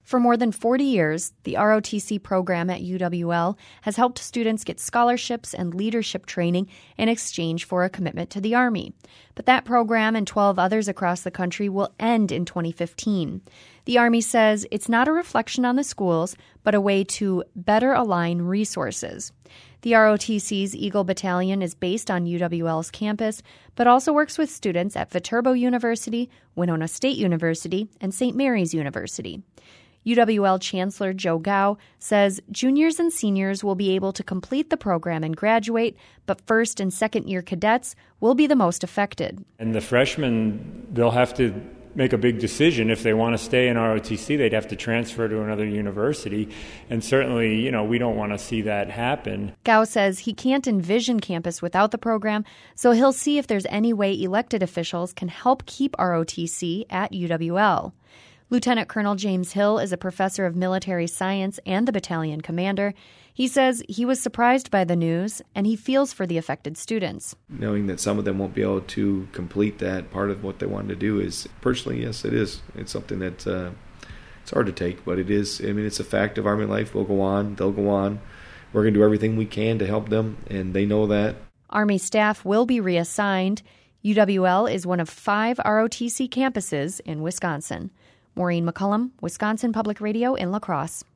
For more than 40 years, the ROTC program at UWL has helped students get scholarships and leadership training in exchange for a commitment to the Army. But that program and 12 others across the country will end in 2015. The Army says it's not a reflection on the schools, but a way to better align resources. The ROTC's Eagle Battalion is based on UWL's campus, but also works with students at Viterbo University, Winona State University, and St. Mary's University. UWL Chancellor Joe Gao says juniors and seniors will be able to complete the program and graduate, but first and second-year cadets will be the most affected. And the freshmen, they'll have to make a big decision. If they want to stay in ROTC, they'd have to transfer to another university. And certainly, we don't want to see that happen. Gao says he can't envision campus without the program, so he'll see if there's any way elected officials can help keep ROTC at UWL. Lieutenant Colonel James Hill is a professor of military science and the battalion commander. He says he was surprised by the news, and he feels for the affected students. Knowing that some of them won't be able to complete that part of what they wanted to do is, personally, yes, it is. It's something that it's hard to take, but it is. It's a fact of Army life. We'll go on. They'll go on. We're going to do everything we can to help them, and they know that. Army staff will be reassigned. UWL is one of 5 ROTC campuses in Wisconsin. Maureen McCullum, Wisconsin Public Radio in La Crosse.